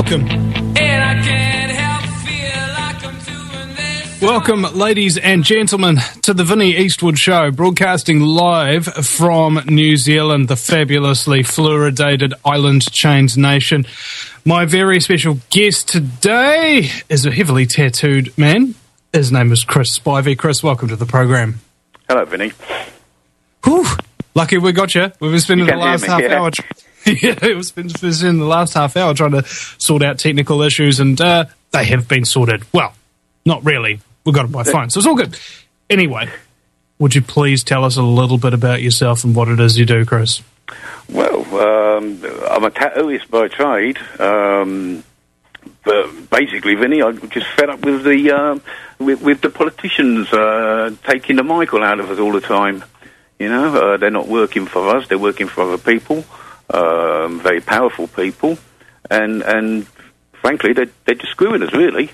welcome. Welcome, ladies and gentlemen, to the Vinnie Eastwood Show, broadcasting live from New Zealand, the fabulously fluoridated island chained nation. My very special guest today is a heavily tattooed man. His name is Chris Spivey. Chris, welcome to the program. Hello, Vinnie. Whew, lucky we got you. We've been spending the last half hour... we've been spending the last half hour trying to sort out technical issues, and they have been sorted. Well, not really. We got it by phone, so it's all good. Anyway, would you please tell us a little bit about yourself and what it is you do, Chris? Well, I'm a tattooist by trade, but basically, Vinnie, I'm just fed up with the politicians taking the Michael out of us all the time. You know, they're not working for us; they're working for other people, very powerful people, and frankly, they're just screwing us, really.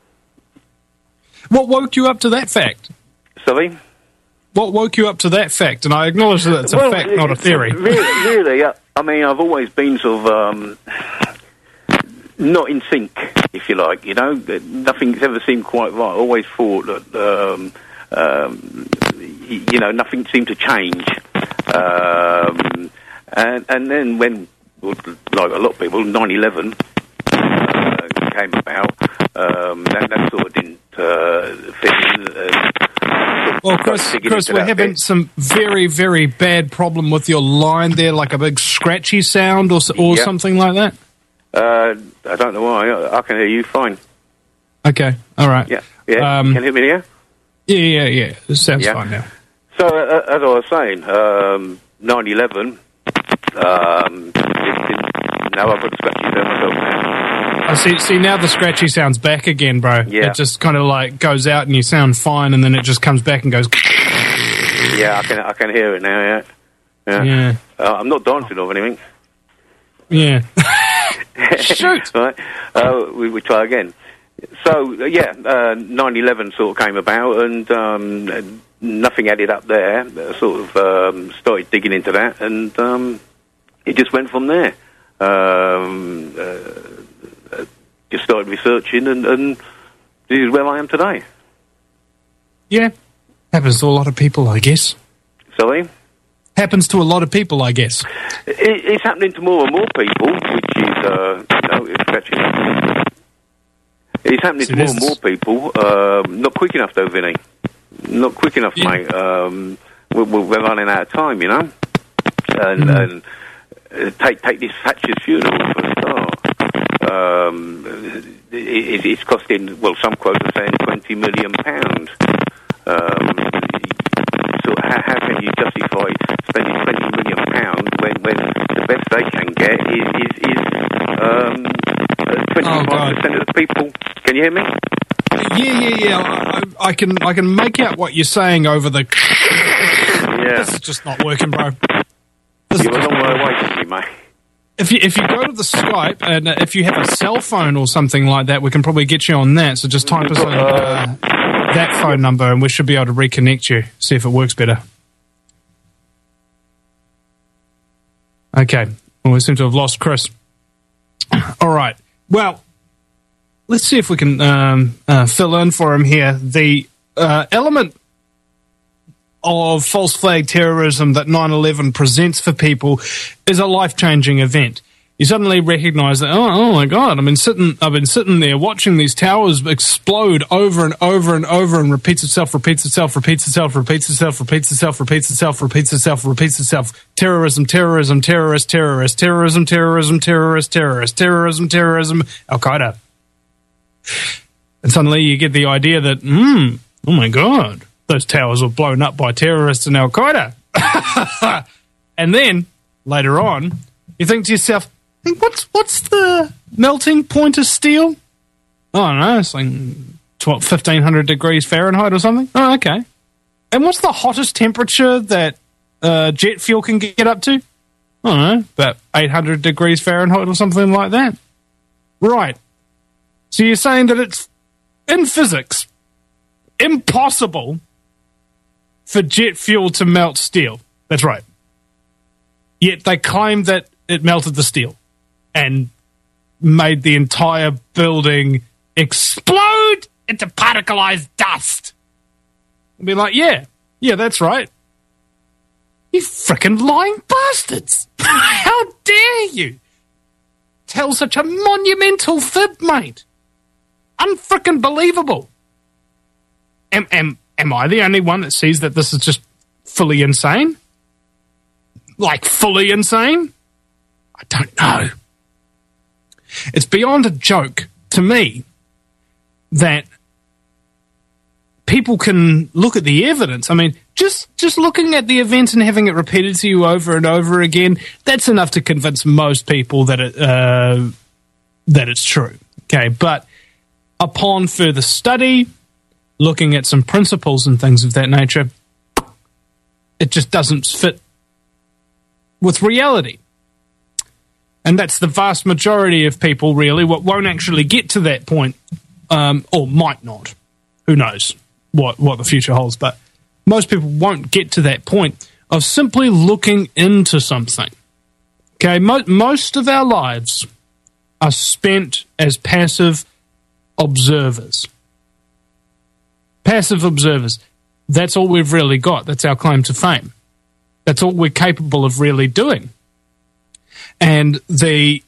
What woke you up to that fact? Sorry? What woke you up to that fact? And I acknowledge that it's a fact, not a theory. Really, I mean, I've always been sort of not in sync, if you like, you know. Nothing's ever seemed quite right. I always thought that, you know, nothing seemed to change. And then when, like a lot of people, 9/11 came about, that sort of didn't fit in. Well, Chris, we're having some very, very bad problem with your line there, like a big scratchy sound or something like that. I don't know why. I can hear you fine. Okay, all right. Yeah. Can you hear me now? Yeah. It sounds fine now. So, as I was saying, 9/11, now I've got to scratch it down myself now. I see, now the scratchy sound's back again, bro. Yeah. It just kind of like goes out and you sound fine, and then it just comes back and goes... Yeah, I can hear it now, yeah. I'm not dancing or anything. Yeah. Shoot! Right. We try again. So, 9/11 sort of came about, and nothing added up there. Sort of started digging into that, and it just went from there. Just started researching, and this is where I am today. Yeah. Happens to a lot of people, I guess. Sorry? Happens to a lot of people, I guess. It's happening to more and more people, which is, it's catching up. It's happening to more and more people. Not quick enough, though, Vinny. Not quick enough, mate. We're running out of time, you know? And take this Thatcher's funeral for a start. It's costing, well, some quotes are saying £20 million. So how can you justify spending £20 million when the best they can get is 25% of the people? Can you hear me? Yeah. I can make out what you're saying over the... Yeah. This is just not working, bro. You're a long way away from me, mate. If you go to the Skype, and if you have a cell phone or something like that, we can probably get you on that. So just type us that phone number, and we should be able to reconnect you, see if it works better. Okay. Well, we seem to have lost Chris. All right. Well, let's see if we can fill in for him here. The element of false flag terrorism that 9/11 presents for people is a life-changing event. You suddenly recognise that, oh my God, I've been sitting there watching these towers explode over and over and over, and repeats itself. Terrorism, Al-Qaeda. And suddenly you get the idea that, oh my God, those towers were blown up by terrorists and Al-Qaeda. And then, later on, you think to yourself, what's the melting point of steel? Oh, I don't know, it's like 1,500 degrees Fahrenheit or something? Oh, okay. And what's the hottest temperature that jet fuel can get up to? I don't know, about 800 degrees Fahrenheit or something like that. Right. So you're saying that it's, in physics, impossible for jet fuel to melt steel. That's right. Yet they claim that it melted the steel. And made the entire building explode into particleized dust. I'd be like, yeah, that's right. You frickin' lying bastards. How dare you tell such a monumental fib, mate? Unfrickin' believable. Am I the only one that sees that this is just fully insane? Like, fully insane? I don't know. It's beyond a joke to me that people can look at the evidence. I mean, just looking at the event and having it repeated to you over and over again, that's enough to convince most people that it's true. Okay, but upon further study, looking at some principles and things of that nature, it just doesn't fit with reality. And that's the vast majority of people, really, what won't actually get to that point, or might not. Who knows what the future holds. But most people won't get to that point of simply looking into something. Okay, most of our lives are spent as passive observers. Passive observers. That's all we've really got. That's our claim to fame. That's all we're capable of really doing. And the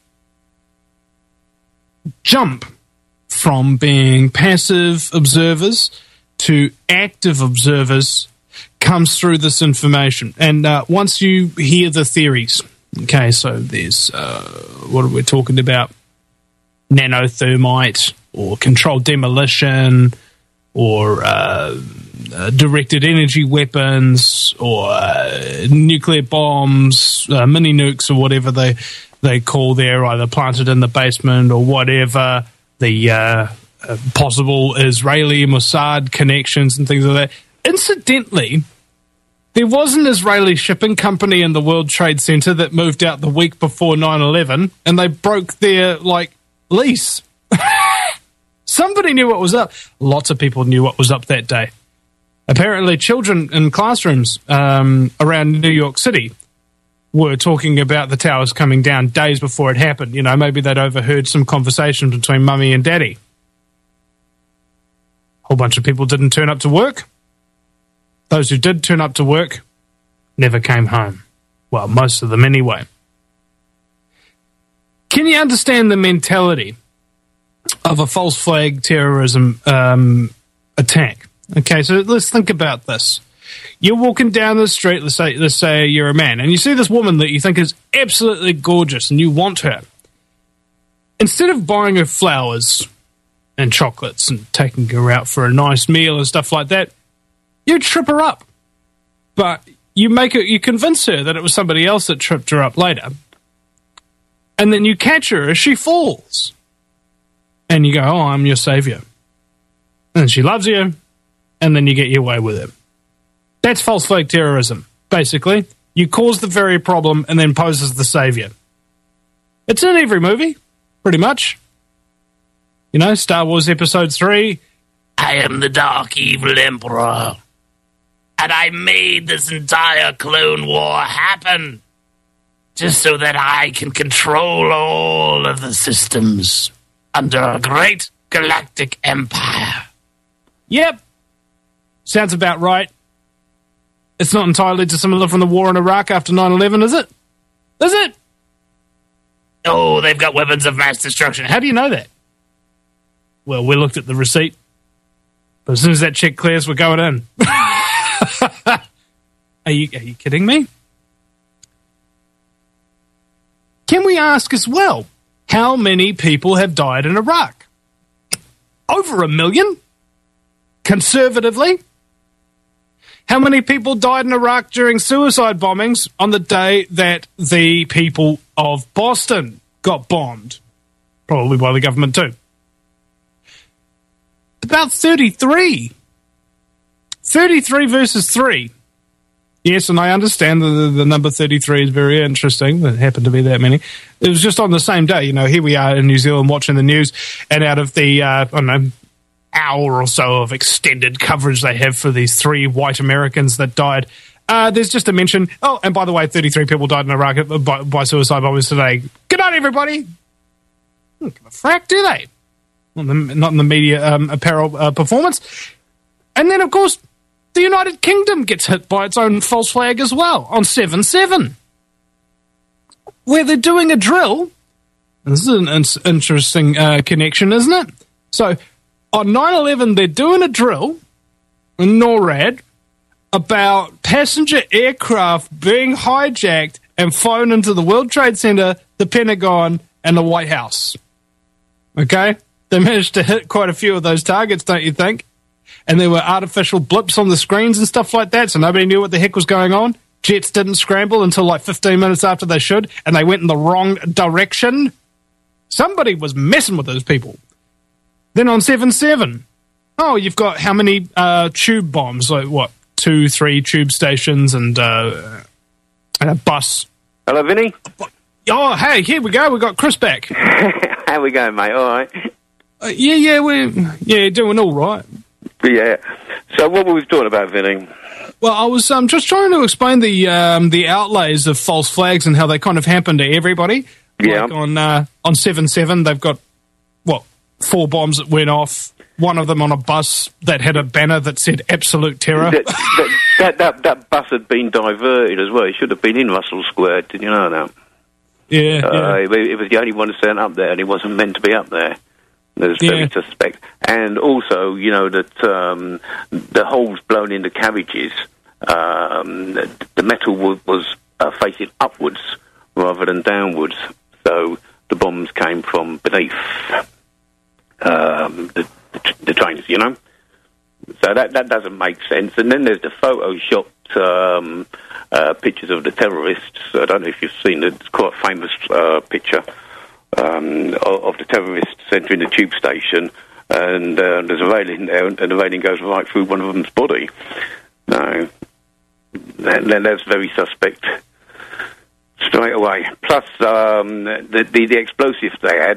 jump from being passive observers to active observers comes through this information. And once you hear the theories, okay, so there's, what are we talking about? Nanothermite or controlled demolition or directed energy weapons or nuclear bombs, mini nukes or whatever they call there, either planted in the basement or whatever, the possible Israeli Mossad connections and things like that. Incidentally, there was an Israeli shipping company in the World Trade Center that moved out the week before 9/11, and they broke their, lease. Somebody knew what was up. Lots of people knew what was up that day. Apparently, children in classrooms around New York City were talking about the towers coming down days before it happened. You know, maybe they'd overheard some conversation between mummy and daddy. A whole bunch of people didn't turn up to work. Those who did turn up to work never came home. Well, most of them anyway. Can you understand the mentality of a false flag terrorism attack? Okay, so let's think about this. You're walking down the street, let's say you're a man, and you see this woman that you think is absolutely gorgeous and you want her. Instead of buying her flowers and chocolates and taking her out for a nice meal and stuff like that, you trip her up. But you convince her that it was somebody else that tripped her up later. And then you catch her as she falls. And you go, oh, I'm your savior. And she loves you, and then you get your way with it. That's false flag terrorism, basically. You cause the very problem and then pose as the savior. It's in every movie, pretty much. You know, Star Wars Episode 3, I am the Dark Evil Emperor, and I made this entire Clone War happen just so that I can control all of the systems under a great galactic empire. Yep. Sounds about right. It's not entirely dissimilar from the war in Iraq after 9/11, is it? Is it? Oh, they've got weapons of mass destruction. How do you know that? Well, we looked at the receipt. But as soon as that check clears, we're going in. Are you kidding me? Can we ask as well, how many people have died in Iraq? Over 1 million? Conservatively? How many people died in Iraq during suicide bombings on the day that the people of Boston got bombed? Probably by the government too. About 33. 33 versus 3. Yes, and I understand the number 33 is very interesting. There happened to be that many. It was just on the same day. You know, here we are in New Zealand watching the news, and out of the, hour or so of extended coverage they have for these 3 white Americans that died, there's just a mention, oh, and by the way, 33 people died in Iraq by suicide bombers today. Good night, everybody. Don't give a frack, do they? Not in the media apparel performance. And then, of course, the United Kingdom gets hit by its own false flag as well on 7/7, where they're doing a drill. This is an interesting connection, isn't it? So, on 9/11, they're doing a drill in NORAD about passenger aircraft being hijacked and flown into the World Trade Center, the Pentagon, and the White House. Okay? They managed to hit quite a few of those targets, don't you think? And there were artificial blips on the screens and stuff like that, so nobody knew what the heck was going on. Jets didn't scramble until like 15 minutes after they should, and they went in the wrong direction. Somebody was messing with those people. Then on 7/7, you've got how many tube bombs? Like what, 2-3 tube stations and a bus. Hello, Vinny. Oh, hey, here we go. We got Chris back. How we going, mate? All right. We're doing all right. Yeah. So what were we talking about, Vinny? Well, I was just trying to explain the outlays of false flags and how they kind of happen to everybody. Yeah. Like on 7/7, they've got 4 bombs that went off. One of them on a bus that had a banner that said "Absolute Terror." That bus had been diverted as well. It should have been in Russell Square. Did you know that? Yeah. It was the only one sent up there, and it wasn't meant to be up there. That's very suspect. And also, you know, that the holes blown in the carriages, the metal was facing upwards rather than downwards. So the bombs came from beneath the trains, you know. So that doesn't make sense. And then there's the photoshopped pictures of the terrorists. I don't know if you've seen it. It's quite a famous picture of the terrorists entering the tube station, and there's a railing there, and the railing goes right through one of them's body. No, then that's very suspect straight away. Plus, the explosives they had,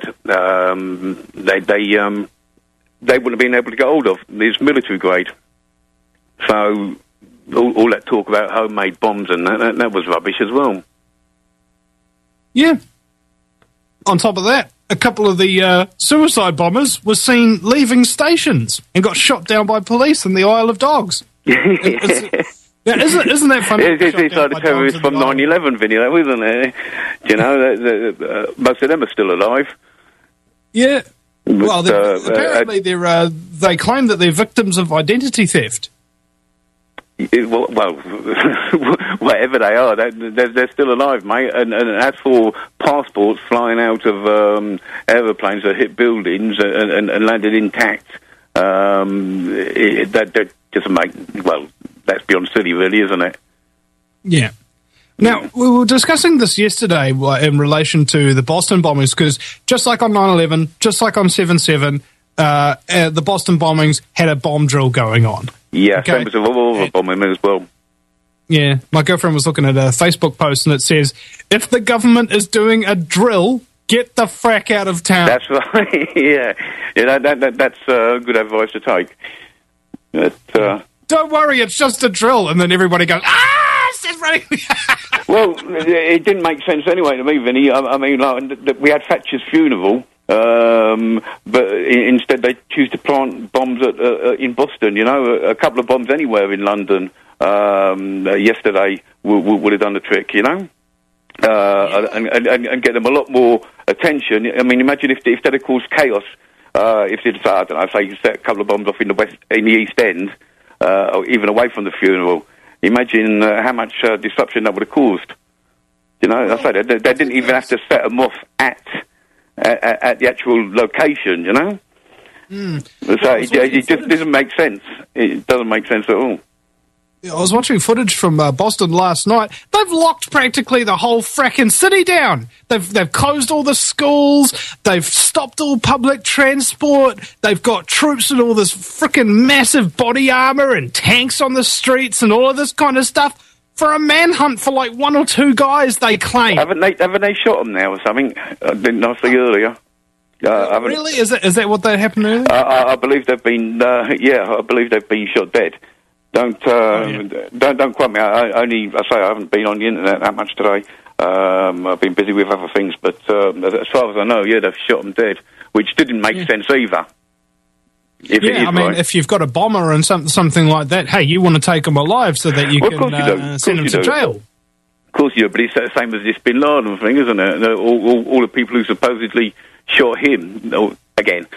they wouldn't have been able to get hold of. It's military grade. So all that talk about homemade bombs and that was rubbish as well. Yeah. On top of that, a couple of the suicide bombers were seen leaving stations and got shot down by police in the Isle of Dogs. Isn't that funny? It's like the terrorists from 9/11, Vinny, that wasn't it? You know, most of them are still alive. Yeah. Well, apparently they claim that they're victims of identity theft. Well, whatever they are, they're still alive, mate. And as for passports flying out of aeroplanes that hit buildings and landed intact, that doesn't make, well, that's beyond silly, really, isn't it? Yeah. Now, we were discussing this yesterday in relation to the Boston bombings, because just like on 9/11, just like on 7/7, the Boston bombings had a bomb drill going on. Yeah, same as all the bombing as well. Yeah, my girlfriend was looking at a Facebook post and it says, if the government is doing a drill, get the frack out of town. That's right, yeah. That's good advice to take. Don't worry, it's just a drill. And then everybody goes, it's running. Well, it didn't make sense anyway to me, Vinny. I mean, like, we had Thatcher's funeral, but instead they choose to plant bombs in Boston. You know, a couple of bombs anywhere in London yesterday would have done the trick. You know, and get them a lot more attention. I mean, imagine if they'd have caused chaos. If they'd, I don't know, say set a couple of bombs off in the East End, or even away from the funeral. Imagine how much disruption that would have caused. You know, I say they didn't even have to set them off at the actual location. You know, so it just doesn't make sense. It doesn't make sense at all. I was watching footage from Boston last night. They've locked practically the whole fracking city down. They've closed all the schools. They've stopped all public transport. They've got troops and all this frickin' massive body armor and tanks on the streets and all of this kind of stuff for a manhunt for like 1 or 2 guys, they claim. Haven't they shot them now or something? Didn't I see earlier? Really? Is that what happened earlier? I believe they've been. I believe they've been shot dead. Don't quote me. I haven't been on the internet that much today. I've been busy with other things, but as far as I know, they've shot them dead, which didn't make sense either. If you've got a bomber and something like that, hey, you want to take them alive so that you can send them to jail. Of course you do, but it's the same as this Bin Laden thing, isn't it? All the people who supposedly shot him, again,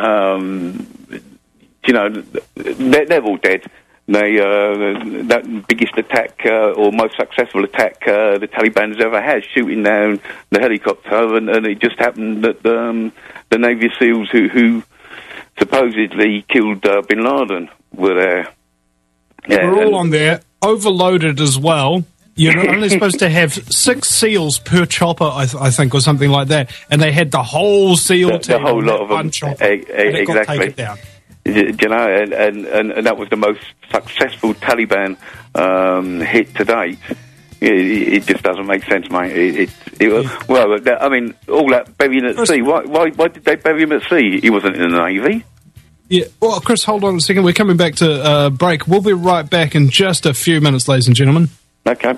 they're all dead. That biggest attack or most successful attack the Taliban has ever had, shooting down the helicopter, and it just happened that the Navy SEALs who supposedly killed Bin Laden were there. Yeah, we're all on there, overloaded as well. You're only supposed to have 6 SEALs per chopper, I think, or something like that, and they had the whole SEAL team, the whole lot of them, chopper, exactly. Got taken down. And that was the most successful Taliban hit to date. It just doesn't make sense, mate. Well, I mean, all that burying at sea. Why did they bury him at sea? He wasn't in the Navy. Yeah. Well, Chris, hold on a second. We're coming back to break. We'll be right back in just a few minutes, ladies and gentlemen. Okay.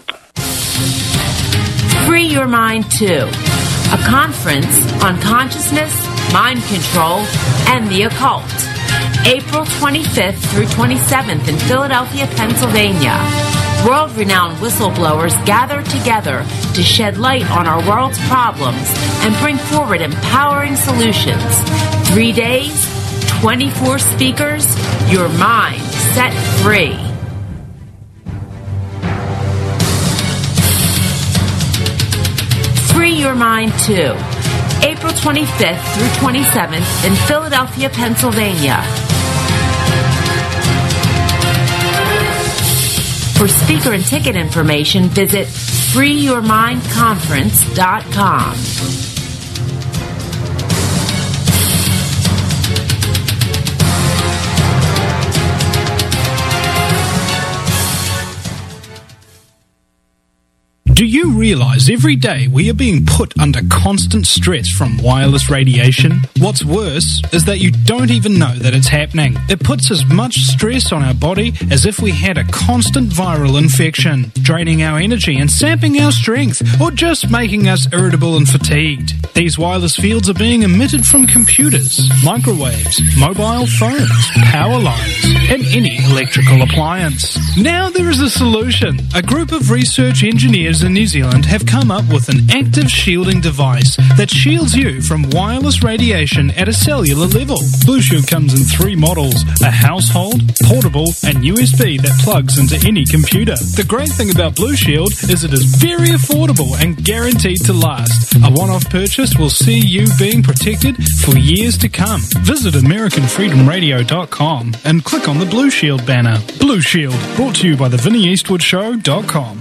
Free Your Mind 2, a conference on consciousness, mind control, and the occult. April 25th through 27th in Philadelphia, Pennsylvania. World-renowned whistleblowers gather together to shed light on our world's problems and bring forward empowering solutions. 3 days, 24 speakers, your mind set free. Free Your Mind 2, April 25th through 27th in Philadelphia, Pennsylvania. For speaker and ticket information, visit freeyourmindconference.com. Do you realize every day we are being put under constant stress from wireless radiation? What's worse is that you don't even know that it's happening. It puts as much stress on our body as if we had a constant viral infection, draining our energy and sapping our strength, or just making us irritable and fatigued. These wireless fields are being emitted from computers, microwaves, mobile phones, power lines, and any electrical appliance. Now there is a solution. A group of research engineers in New Zealand have come up with an active shielding device that shields you from wireless radiation at a cellular level. Blue Shield comes in 3 models, a household, portable, and USB that plugs into any computer. The great thing about Blue Shield is it is very affordable and guaranteed to last. A one-off purchase will see you being protected for years to come. Visit AmericanFreedomRadio.com and click on the Blue Shield banner. Blue Shield, brought to you by the VinnyEastwoodShow.com.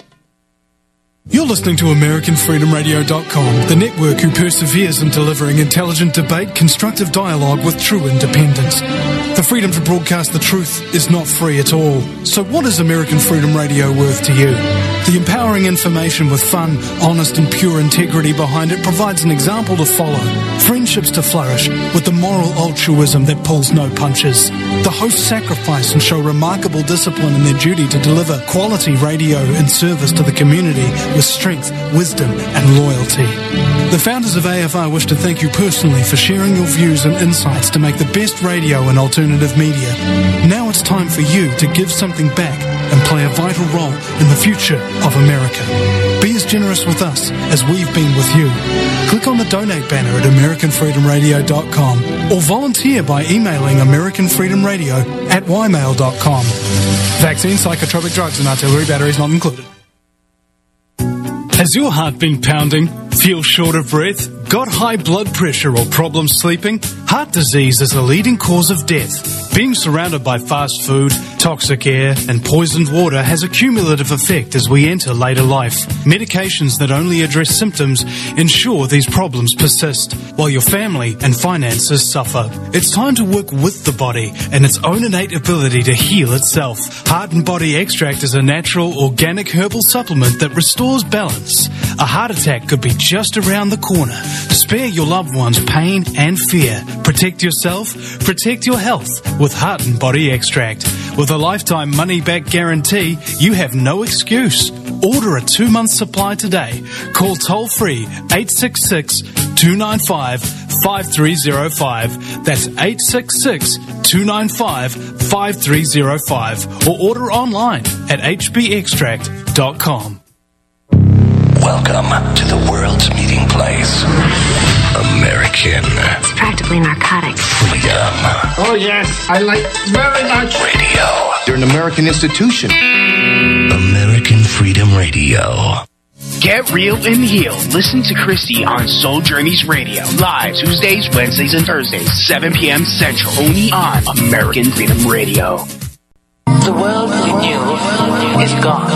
You're listening to AmericanFreedomRadio.com, the network who perseveres in delivering intelligent debate, constructive dialogue with true independence. The freedom to broadcast the truth is not free at all. So what is American Freedom Radio worth to you? The empowering information with fun, honest and pure integrity behind it provides an example to follow, friendships to flourish, with the moral altruism that pulls no punches. The hosts sacrifice and show remarkable discipline in their duty to deliver quality radio and service to the community with strength, wisdom and loyalty. The founders of AFR wish to thank you personally for sharing your views and insights to make the best radio and alternative media. Now it's time for you to give something back and play a vital role in the future of America. Be as generous with us as we've been with you. Click on the donate banner at AmericanFreedomRadio.com or volunteer by emailing AmericanFreedomRadio@ymail.com. Vaccine, psychotropic drugs and artillery batteries not included. Has your heart been pounding? Feel short of breath? Got high blood pressure or problems sleeping? Heart disease is the leading cause of death. Being surrounded by fast food, toxic air and poisoned water has a cumulative effect as we enter later life. Medications that only address symptoms ensure these problems persist, while your family and finances suffer. It's time to work with the body and its own innate ability to heal itself. Heart and Body Extract is a natural, organic herbal supplement that restores balance. A heart attack could be just around the corner. Spare your loved ones pain and fear. Protect yourself, protect your health with Heart and Body Extract. With a lifetime money-back guarantee, you have no excuse. Order a 2-month supply today. Call toll-free 866-295-5305. That's 866-295-5305. Or order online at hbextract.com. Welcome to the world's meeting place. American. It's practically narcotic. Freedom. Oh, yes. I like very much. Radio. You're an American institution. American Freedom Radio. Get real and heal. Listen to Christy on Soul Journeys Radio. Live Tuesdays, Wednesdays, and Thursdays, 7 p.m. Central. Only on American Freedom Radio. The world we knew is gone.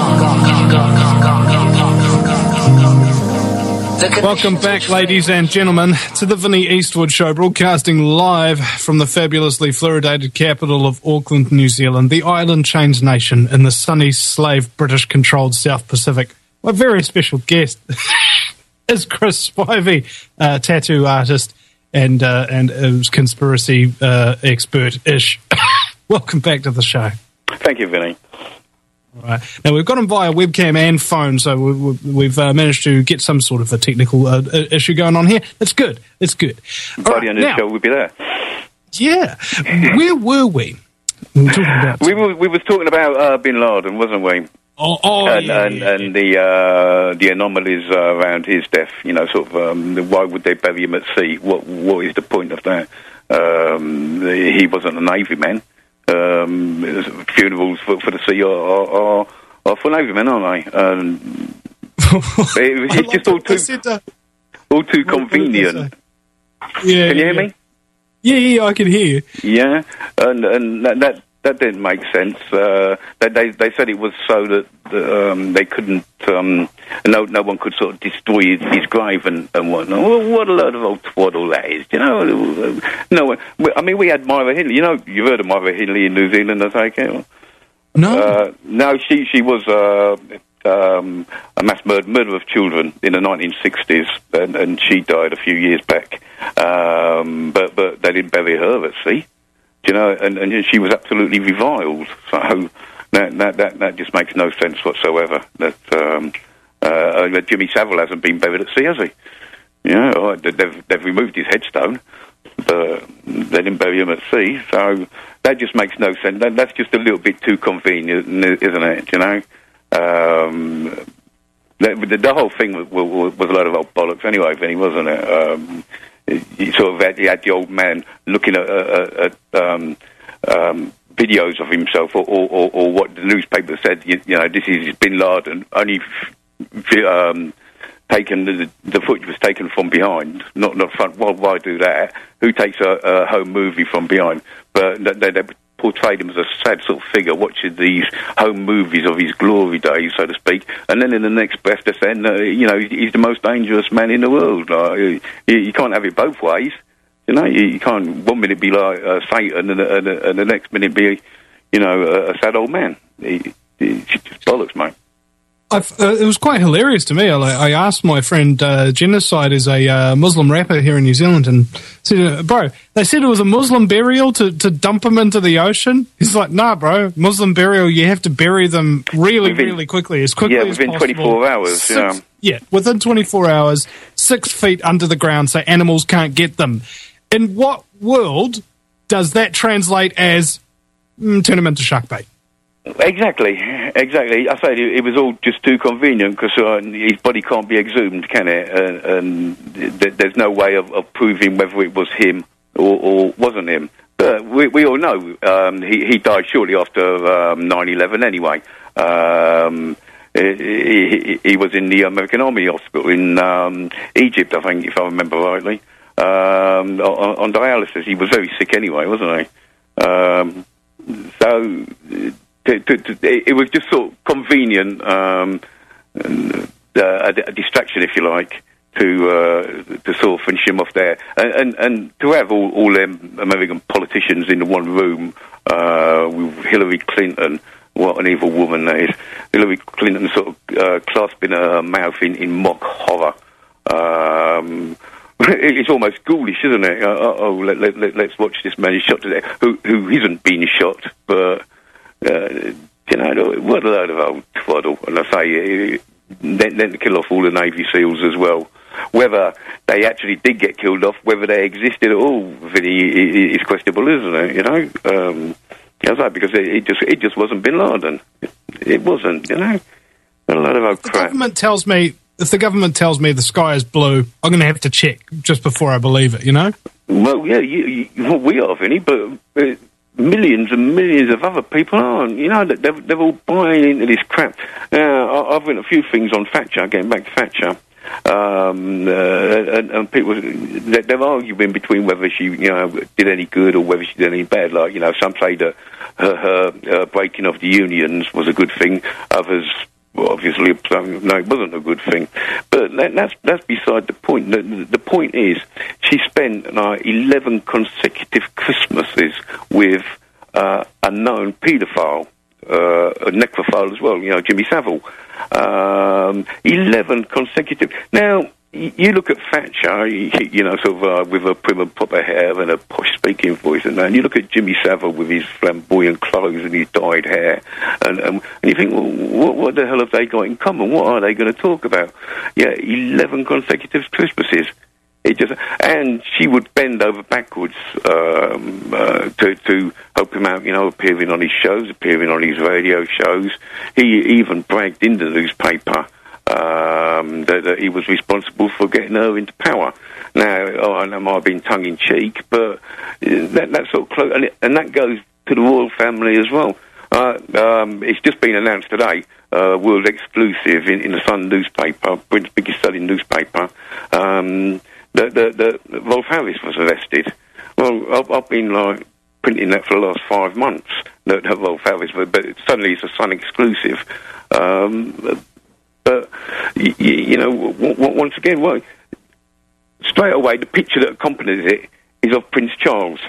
Welcome back, ladies and gentlemen, to the Vinnie Eastwood Show, broadcasting live from the fabulously fluoridated capital of Auckland, New Zealand, the island chains nation in the sunny, slave, British-controlled South Pacific. My very special guest is Chris Spivey, tattoo artist and conspiracy expert-ish. Welcome back to the show. Thank you, Vinny. All right. Now, we've got him via webcam and phone, so we've managed to get some sort of a technical issue going on here. It's good. It's good. By the end of the show, we'll be there. Yeah. Where were we? We were talking about Bin Laden, wasn't we? And the anomalies around his death. You know, sort of why would they bury him at sea? What is the point of that? He wasn't a Navy man. Funerals for the sea are for Navy men, aren't they? It's just all too convenient. Yeah, can you hear me? Yeah, I can hear you. Yeah, and that didn't make sense. They said it was so that they couldn't. No one could sort of destroy his grave and whatnot. Well, what a load of old twaddle that is, you know. No one. I mean, we had Myra Hindley. You know, you've heard of Myra Hindley in New Zealand, I take it. No. No, she was a mass murder of children in the 1960s, and she died a few years back. But they didn't bury her at sea. You know, and she was absolutely reviled. So that just makes no sense whatsoever. That Jimmy Savile hasn't been buried at sea, has he? Yeah, they've removed his headstone, but they didn't bury him at sea. So that just makes no sense. That's just a little bit too convenient, isn't it? You know, the whole thing was a lot of old bollocks anyway, Vinny, wasn't it? You sort of had the old man looking at videos of himself, or what the newspaper said. You know, this is Bin Laden. Only taken the footage was taken from behind, not front. Well, why do that? Who takes a home movie from behind? But they portrayed him as a sad sort of figure watching these home movies of his glory days, so to speak, and then in the next breath they're saying, you know, he's the most dangerous man in the world. You can't have it both ways. You know, you can't 1 minute be like Satan and the next minute be, you know, a sad old man. It's just bollocks, mate. It was quite hilarious to me. I asked my friend Genocide is a Muslim rapper here in New Zealand, and said, bro, they said it was a Muslim burial to dump them into the ocean. He's like, nah, bro, Muslim burial, you have to bury them really quickly as possible. Within 24 hours. Within 24 hours, 6 feet under the ground so animals can't get them. In what world does that translate as turn them into shark bait? Exactly. I say it was all just too convenient because his body can't be exhumed, can it? And there's no way of proving whether it was him or wasn't him. But we all know he died shortly after 9/11 anyway. He was in the American Army Hospital in Egypt, I think, if I remember rightly, on dialysis. He was very sick anyway, wasn't he? So it was just sort of convenient, a distraction, if you like, to sort of finish him off there, and to have all them American politicians in the one room with Hillary Clinton. What an evil woman that is. Hillary Clinton sort of clasping her mouth in mock horror. it's almost ghoulish, isn't it? Let's watch this man who's shot to death, who isn't being shot, but what a load of old twaddle. And I say, then to kill off all the Navy SEALs as well. Whether they actually did get killed off, whether they existed at all, Vinny, is questionable, isn't it? Because it just wasn't Bin Laden. It wasn't, a lot of old crap. If the government tells me the sky is blue, I'm going to have to check just before I believe it, Well, yeah, we are, Vinny, but millions and millions of other people aren't. They're all buying into this crap. Now, I've written a few things on Thatcher, getting back to Thatcher. And people, they're arguing between whether she, did any good or whether she did any bad. Like, some say that her breaking of the unions was a good thing. Others, obviously, no, it wasn't a good thing. But that's beside the point. The point is, she spent 11 consecutive Christmases with a known paedophile, a necrophile as well, Jimmy Savile. 11 consecutive. Now, you look at Thatcher, with her prim and proper hair and a posh speaking voice, and you look at Jimmy Savile with his flamboyant clothes and his dyed hair, and you think, well, what the hell have they got in common? What are they going to talk about? Yeah, 11 consecutive Christmases. And she would bend over backwards to help him out, appearing on his shows, appearing on his radio shows. He even bragged in the newspaper that he was responsible for getting her into power. Now, I know I might have been tongue-in-cheek, but that's sort of close, and that goes to the royal family as well. It's just been announced today, world exclusive in the Sun newspaper, Britain's biggest selling newspaper, that Rolf Harris was arrested. Well, I've been printing that for the last 5 months, that Rolf Harris, but suddenly it's a Sun exclusive. But once again, straight away the picture that accompanies it is of Prince Charles.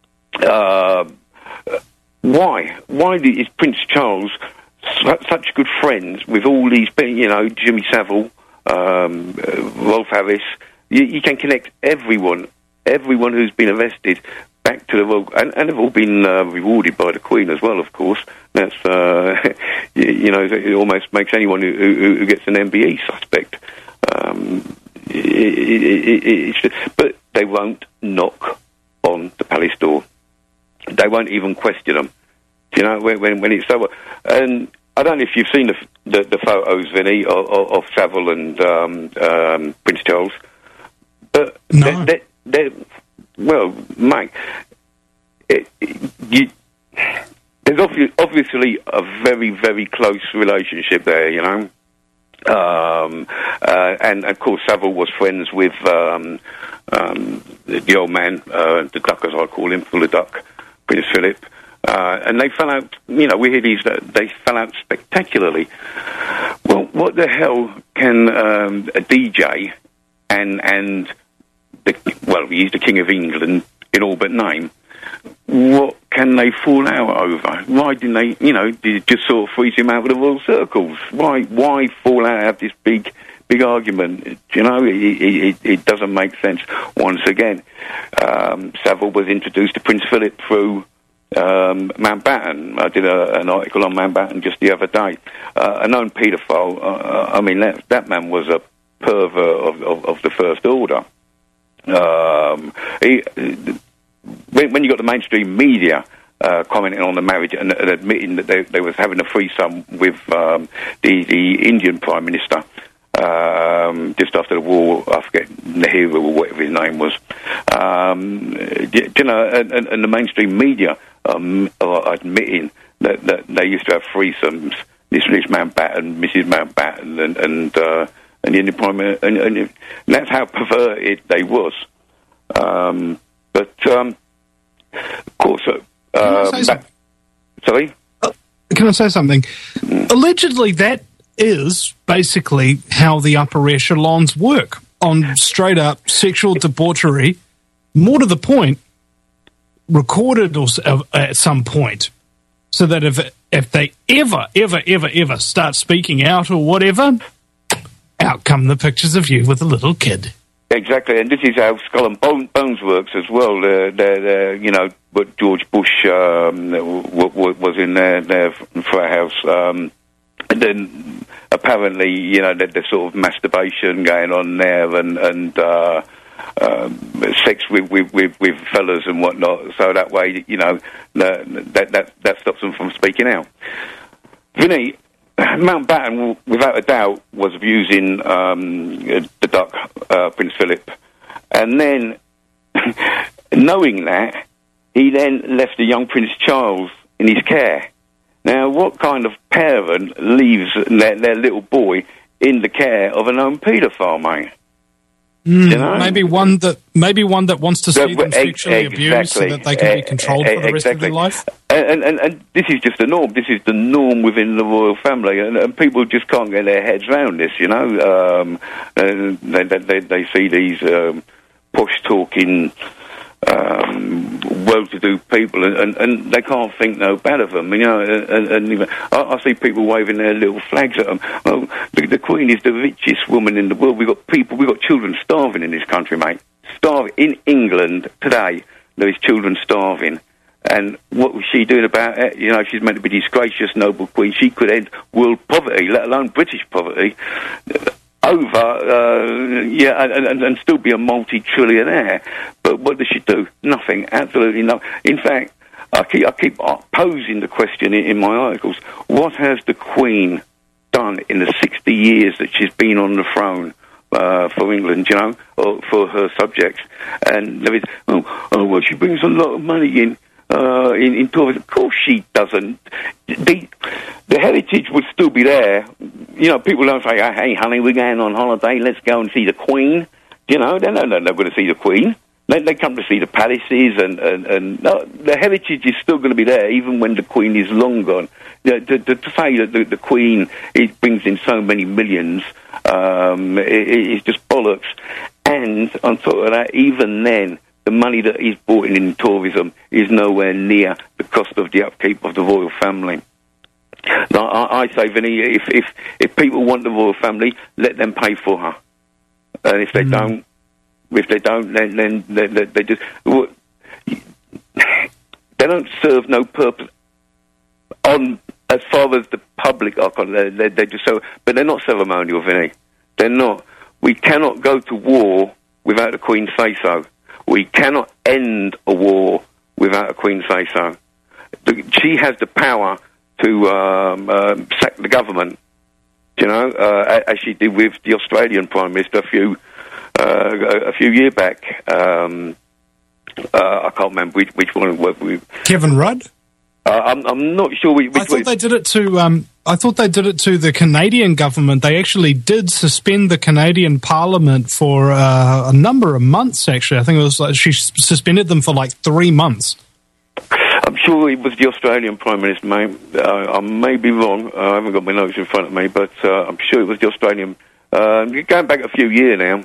Why is Prince Charles such good friends with all these, Jimmy Savile, Rolf Harris? You can connect everyone who's been arrested back to the royal, and they've all been rewarded by the Queen as well, of course. That's it almost makes anyone who gets an MBE suspect. But they won't knock on the palace door. They won't even question them. When it's over. And I don't know if you've seen the photos, Vinny, of Savile and Prince Charles. But no. Well, mate, there's obviously a very, very close relationship there, and of course Savile was friends with the old man, the duck as I call him, full of duck, Prince Philip. And they fell out, we hear they fell out spectacularly. Well, what the hell can a DJ and he's the King of England in all but name. What can they fall out over? Why didn't they, did it just sort of freeze him out of the royal circles? Why fall out, have this big argument? It doesn't make sense. Once again, Savile was introduced to Prince Philip through Mountbatten. I did an article on Mountbatten just the other day. A known paedophile. That man was a pervert of the First Order. When you got the mainstream media commenting on the marriage and admitting that they was having a threesome with the Indian Prime Minister just after the war, I forget, Nehru or whatever his name was, and the mainstream media are admitting that they used to have threesomes. This Mountbatten, Mrs. Mountbatten, and the Indian Prime Minister, and that's how perverted they was. But of course, sorry. Can I say something? Allegedly, that is basically how the upper echelons work on straight up sexual debauchery. More to the point, recorded at some point, so that if they ever start speaking out or whatever, out come the pictures of you with a little kid. Exactly, and this is how Skull and Bones works as well. You know, what George Bush was in their frat house. And then apparently, you know, there's sort of masturbation going on there, and sex with fellas and whatnot. So that way, you know, that stops them from speaking out. Vinny, Mountbatten, without a doubt, was abusing the Duck, Prince Philip, and then knowing that, he then left the young Prince Charles in his care. Now, what kind of parent leaves their little boy in the care of a known paedophile, mate? You know? Maybe one that wants to see them sexually abused so that they can be controlled for the rest of their life. And this is just the norm. This is the norm within the royal family, and people just can't get their heads around this. You know, they see these posh talking, well-to-do people, and they can't think no bad of them, you know. And I see people waving their little flags at them. Oh, the Queen is the richest woman in the world. We've got children starving in this country, mate. Starving in England today. There is children starving, and what was she doing about it? You know, she's meant to be this gracious, noble Queen. She could end world poverty, let alone British poverty. And still be a multi-trillionaire. But what does she do? Nothing. Absolutely nothing. In fact, I keep posing the question in my articles: what has the Queen done in the 60 years that she's been on the throne for England? You know, or for her subjects? And there is, well, she brings a lot of money in tourism. Of course she doesn't. The heritage would still be there. You know, people don't say, hey, honey, we're going on holiday, let's go and see the Queen. You know, they're not going to see the Queen. They come to see the palaces, and the heritage is still going to be there, even when the Queen is long gone. To say that the Queen brings in so many millions, it's just bollocks. And on top of that, even then, the money that is brought in tourism is nowhere near the cost of the upkeep of the royal family. Now, I say, Vinny, if people want the royal family, let them pay for her. And if they don't, then they just they don't serve no purpose on as far as the public are concerned. They just so, but they're not ceremonial, Vinny. They're not. We cannot go to war without the Queen say so. We cannot end a war without a Queen say so. She has the power to sack the government, you know, as she did with the Australian Prime Minister a few years back. I can't remember which one. Kevin Rudd? I'm not sure which. I thought they did it to. I thought they did it to the Canadian government. They actually did suspend the Canadian Parliament for a number of months. Actually, I think it was like she suspended them for like 3 months. I'm sure it was the Australian Prime Minister, mate. I may be wrong. I haven't got my notes in front of me, but I'm sure it was the Australian. Going back a few years now.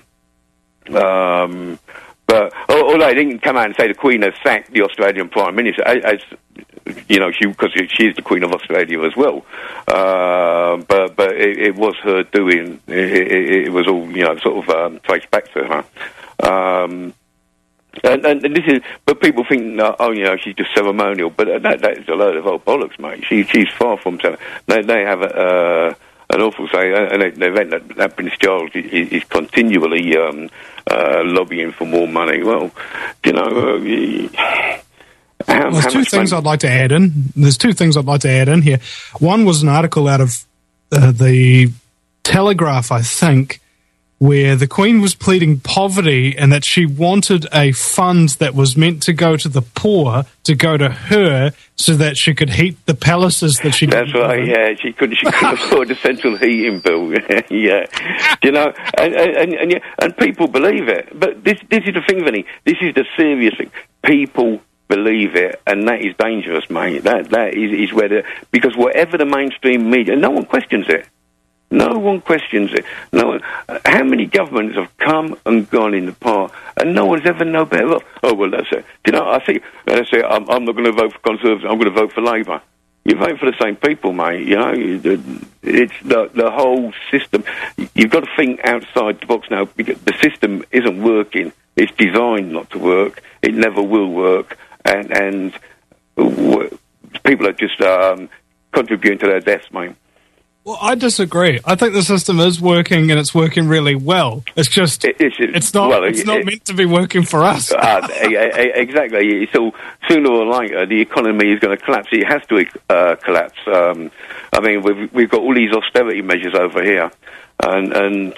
But although they didn't come out and say the Queen has sacked the Australian Prime Minister, as you know, because she is the Queen of Australia as well. But it was her doing. It was all, you know, sort of traced back to her. And this is, but people think, oh, you know, she's just ceremonial. But that is a load of old bollocks, mate. She's far from ceremonial. They have an awful say, and that Prince Charles is continually lobbying for more money. Well, you know. There's two things I'd like to add in. There's two things I'd like to add in here. One was an article out of the Telegraph, I think, where the Queen was pleading poverty and that she wanted a fund that was meant to go to the poor to go to her so that she could heat the palaces that she. That's right. Yeah, she couldn't afford the central heating bill. Yeah, you know, and people believe it. But this is the thing, Vinny. This is the serious thing. People believe it, and that is dangerous, mate. That is where because whatever the mainstream media, no one questions it. No one questions it. No one. How many governments have come and gone in the past, and no one's ever known better? Oh well, that's it. You know, I say I'm not going to vote for Conservatives. I'm going to vote for Labour. You're voting for the same people, mate. You know, it's the whole system. You've got to think outside the box now, because the system isn't working. It's designed not to work. It never will work. And people are just contributing to their deaths, mate. Well, I disagree. I think the system is working, and it's working really well. It's just it's not meant to be working for us. Exactly. So sooner or later, the economy is going to collapse. It has to collapse. I mean, we've got all these austerity measures over here, and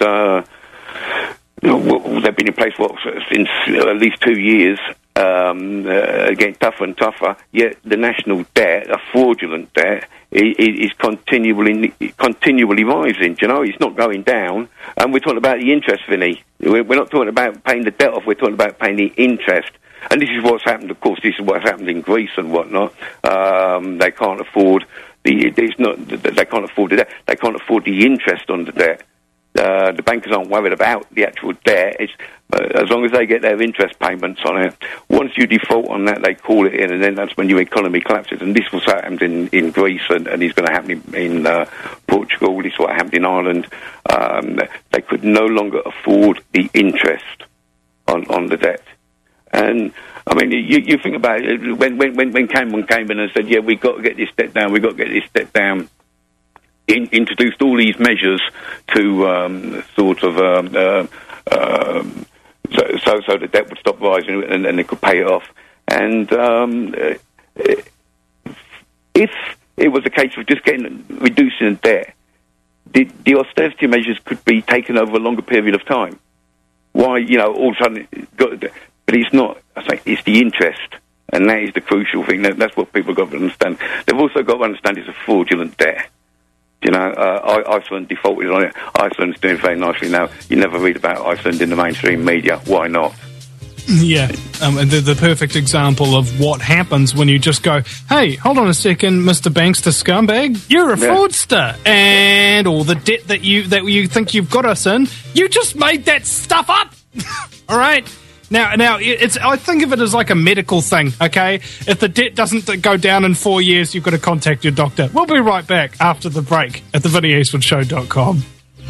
they've been in place since at least 2 years. Getting tougher and tougher. Yet the national debt, a fraudulent debt, is continually rising. Do you know, it's not going down. And we're talking about the interest, Vinny. We're not talking about paying the debt off. We're talking about paying the interest. And this is what's happened. Of course, this is what's happened in Greece and whatnot. They can't afford they can't afford the debt. They can't afford the interest on the debt. The bankers aren't worried about the actual debt. As long as they get their interest payments on it, once you default on that, they call it in, and then that's when your economy collapses. And this was happened in Greece, and it's going to happen in Portugal. This is what happened in Ireland. They could no longer afford the interest on the debt. And I mean, you think about it, when Cameron came in and said, "Yeah, we've got to get this debt down. We've got to get this debt down." Introduced all these measures to so the debt would stop rising and they could pay it off. And if it was a case of just reducing the debt, the austerity measures could be taken over a longer period of time. Why, all of a sudden, but it's not. I say it's the interest, and that is the crucial thing. That's what people have got to understand. They've also got to understand it's a fraudulent debt. Iceland defaulted on it. Iceland's doing very nicely now. You never read about Iceland in the mainstream media. Why not? Yeah, and the perfect example of what happens when you just go, hey, hold on a second, Mr. Bankster scumbag, you're a fraudster, and all the debt that you think you've got us in, you just made that stuff up. All right? Now, I think of it as like a medical thing, okay? If the debt doesn't go down in 4 years, you've got to contact your doctor. We'll be right back after the break at thevinnieeastwoodshow.com.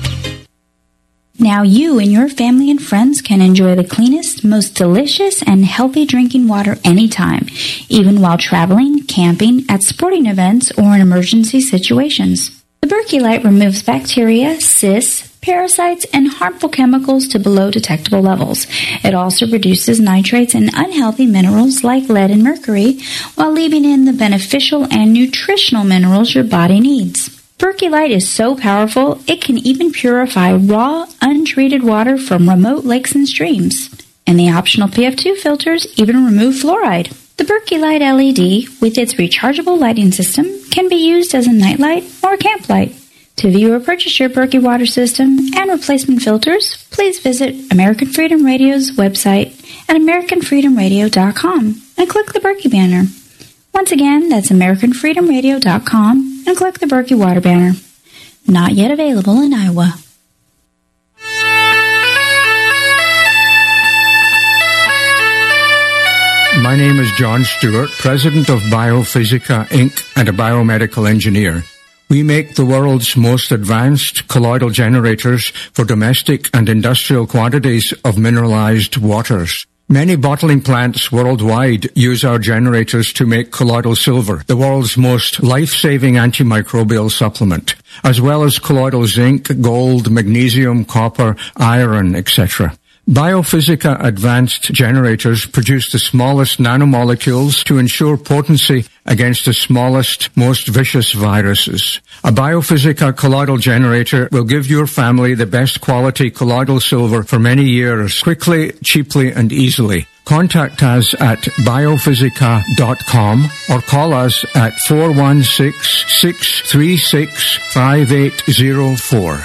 Now you and your family and friends can enjoy the cleanest, most delicious, and healthy drinking water anytime, even while traveling, camping, at sporting events, or in emergency situations. The Berkey Light removes bacteria, cysts, parasites, and harmful chemicals to below detectable levels. It also reduces nitrates and unhealthy minerals like lead and mercury, while leaving in the beneficial and nutritional minerals your body needs. Berkey Light is so powerful, it can even purify raw, untreated water from remote lakes and streams. And the optional PF2 filters even remove fluoride. The Berkey Light LED, with its rechargeable lighting system, can be used as a nightlight or a camp light. To view or purchase your Berkey water system and replacement filters, please visit American Freedom Radio's website at AmericanFreedomRadio.com and click the Berkey banner. Once again, that's AmericanFreedomRadio.com and click the Berkey water banner. Not yet available in Iowa. My name is John Stewart, president of Biophysica, Inc., and a biomedical engineer. We make the world's most advanced colloidal generators for domestic and industrial quantities of mineralized waters. Many bottling plants worldwide use our generators to make colloidal silver, the world's most life-saving antimicrobial supplement, as well as colloidal zinc, gold, magnesium, copper, iron, etc. Biophysica advanced generators produce the smallest nanomolecules to ensure potency against the smallest, most vicious viruses. A Biophysica colloidal generator will give your family the best quality colloidal silver for many years, quickly, cheaply, and easily. Contact us at biophysica.com or call us at 416-636-5804.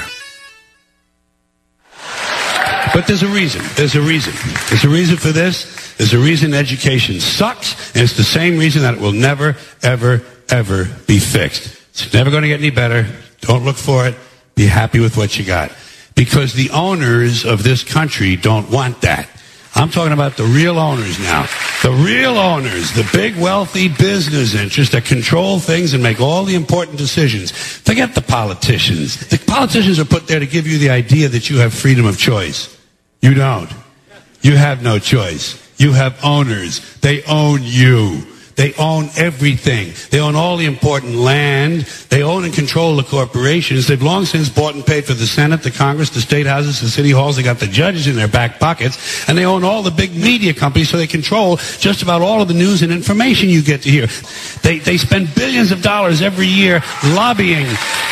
But there's a reason. There's a reason. There's a reason for this. There's a reason education sucks, and it's the same reason that it will never, ever, ever be fixed. It's never going to get any better. Don't look for it. Be happy with what you got. Because the owners of this country don't want that. I'm talking about the real owners now. The real owners, the big wealthy business interests that control things and make all the important decisions. Forget the politicians. The politicians are put there to give you the idea that you have freedom of choice. You don't. You have no choice. You have owners. They own you. They own everything. They own all the important land. They own and control the corporations. They've long since bought and paid for the Senate, the Congress, the state houses, the city halls. They got the judges in their back pockets. And they own all the big media companies, so they control just about all of the news and information you get to hear. They spend billions of dollars every year lobbying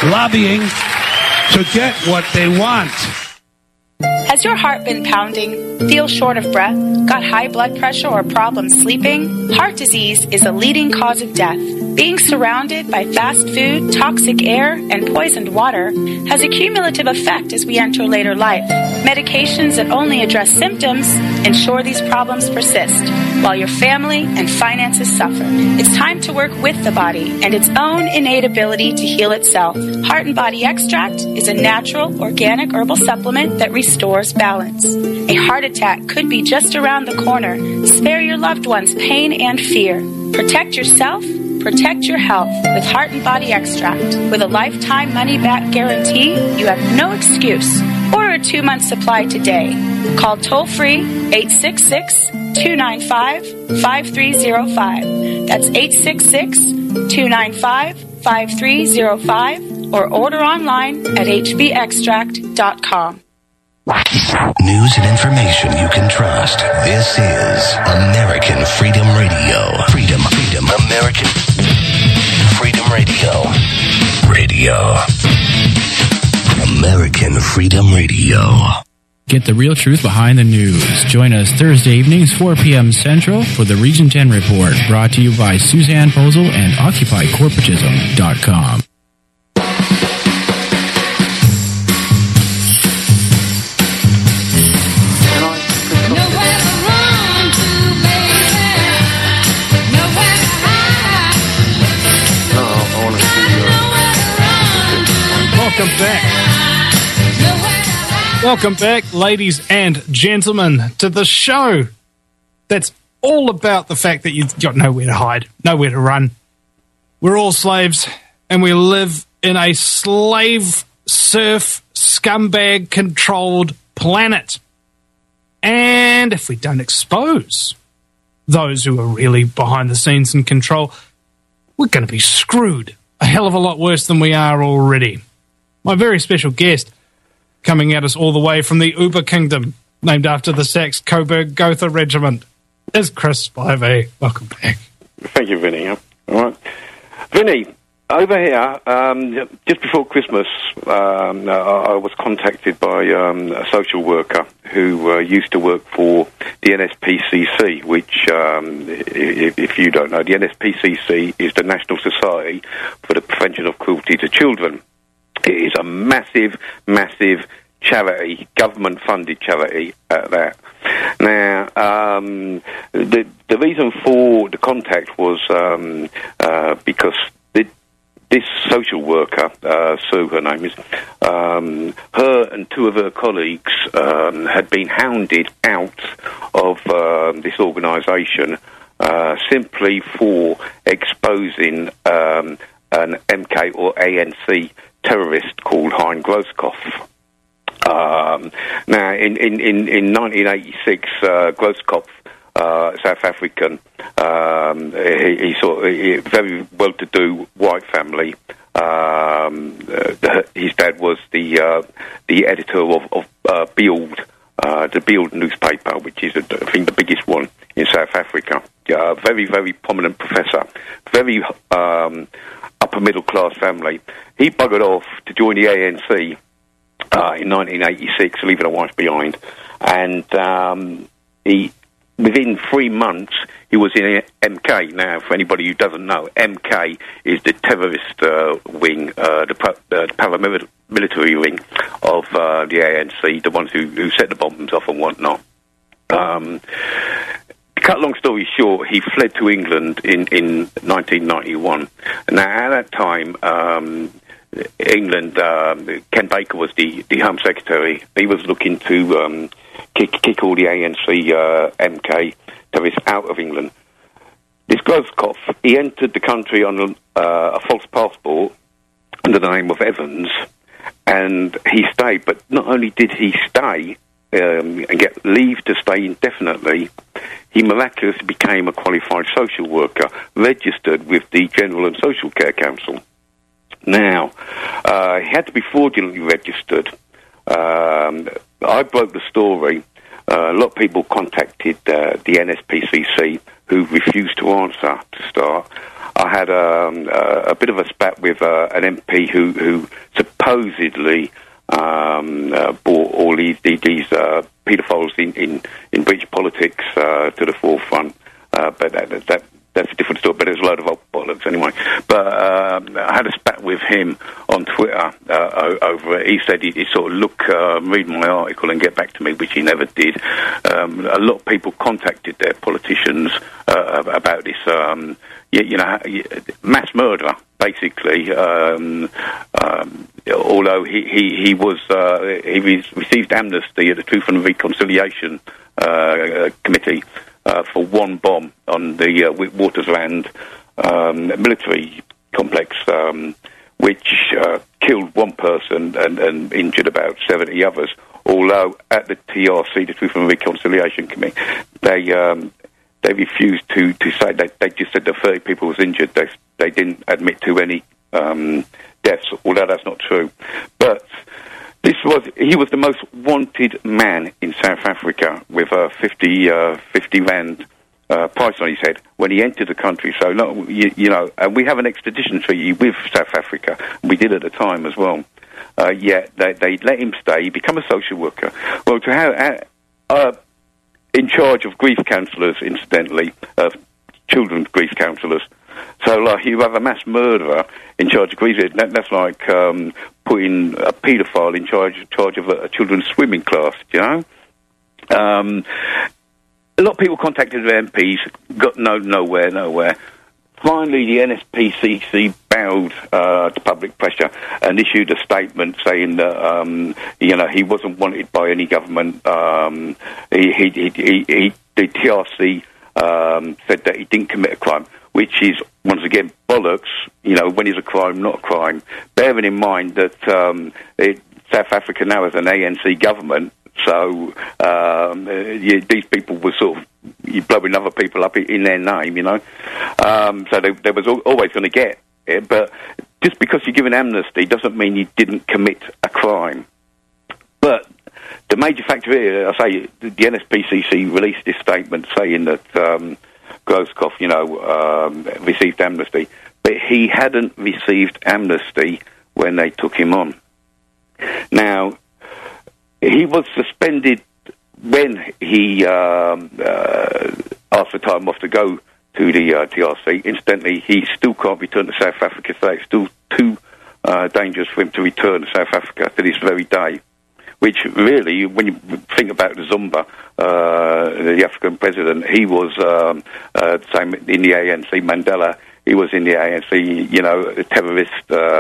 to get what they want. Has your heart been pounding? Feel short of breath? Got high blood pressure or problems sleeping? Heart disease is a leading cause of death. Being surrounded by fast food, toxic air, and poisoned water has a cumulative effect as we enter later life. Medications that only address symptoms ensure these problems persist, while your family and finances suffer. It's time to work with the body and its own innate ability to heal itself. Heart and Body Extract is a natural, organic herbal supplement that restores balance. A heart attack could be just around the corner. Spare your loved ones pain and fear. Protect yourself. Protect your health with Heart and Body Extract. With a lifetime money-back guarantee, you have no excuse. Order a 2-month supply today. Call toll-free 866-295-5305. That's 866-295-5305. Or order online at hbextract.com. News and information you can trust. This is American Freedom Radio. Freedom, American Freedom Radio. American Freedom Radio. Get the real truth behind the news. Join us Thursday evenings, 4 p.m. Central for the Region 10 Report, brought to you by Suzanne Posel and OccupyCorporatism.com. Welcome back, ladies and gentlemen, to the show that's all about the fact that you've got nowhere to hide, nowhere to run. We're all slaves, and we live in a slave, serf, scumbag-controlled planet. And if we don't expose those who are really behind the scenes in control, we're going to be screwed a hell of a lot worse than we are already. My very special guest, coming at us all the way from the Uber Kingdom, named after the Saxe-Coburg-Gotha Regiment, is Chris Spivey. Welcome back. Thank you, Vinny. All right. Vinny, over here, just before Christmas, I was contacted by a social worker who used to work for the NSPCC, which, if you don't know, the NSPCC is the National Society for the Prevention of Cruelty to Children. It is a massive, massive charity, government-funded charity at that. Now, the reason for the contact was because this social worker, Sue, her name is, her and two of her colleagues had been hounded out of this organisation simply for exposing an MK or ANC terrorist called Hein Grosskopf. Now, in 1986, Grosskopf, South African, he sort of very well-to-do white family. His dad was the editor of Beeld, the Beeld newspaper, which is, I think, the biggest one in South Africa. Very, very prominent professor. Very upper middle class family. He buggered off to join the ANC in 1986, leaving a wife behind, and within 3 months he was in MK. Now, for anybody who doesn't know, MK is the terrorist wing, the paramilitary wing of the ANC, the ones who set the bombs off and whatnot. Cut long story short, he fled to England in 1991. Now, at that time, England, Ken Baker was the Home Secretary. He was looking to kick all the ANC MK terrorists out of England. This Grosskopf, he entered the country on a false passport under the name of Evans, and he stayed. But not only did he stay and get leave to stay indefinitely, he miraculously became a qualified social worker, registered with the General and Social Care Council. Now, he had to be fraudulently registered. I broke the story. A lot of people contacted the NSPCC, who refused to answer to start. I had a bit of a spat with an MP who supposedly brought all these paedophiles in British politics to the forefront. But that's a different story, but there's a load of old bollocks anyway. But I had a spat with him on Twitter over it. He said he'd sort of read my article and get back to me, which he never did. A lot of people contacted their politicians about this, mass murder, basically. Although he received amnesty at the Truth and Reconciliation Committee for one bomb on the Witwatersrand military complex, which killed one person and injured about 70 others. Although at the TRC, the Truth and Reconciliation Committee, they refused to say that. They just said that 30 people was injured. They didn't admit to any deaths, although that's not true. But he was the most wanted man in South Africa with a 50 rand price on his head when he entered the country. So, and we have an extradition treaty with South Africa. We did at the time as well. Yet they let him stay, become a social worker. Well, to have in charge of grief counsellors, incidentally, children's grief counsellors. So, like, you have a mass murderer in charge of grief. That's like putting a paedophile in charge of a children's swimming class, you know? A lot of people contacted their MPs, got nowhere. Finally, the NSPCC bowed to public pressure and issued a statement saying that he wasn't wanted by any government. The TRC said that he didn't commit a crime, which is once again bollocks. When is a crime not a crime? Bearing in mind that South Africa now has an ANC government. So these people were sort of blowing other people up in their name, So they was always going to get it. But just because you give an amnesty doesn't mean you didn't commit a crime. But the major factor here, I say, the NSPCC released this statement saying that Grosskopf, received amnesty. But he hadn't received amnesty when they took him on. Now, he was suspended when he asked for time off to go to the TRC. Incidentally, he still can't return to South Africa today. It's still too dangerous for him to return to South Africa to this very day. Which really, when you think about Zuma, the African president, he was same in the ANC. Mandela, he was in the ANC, a terrorist.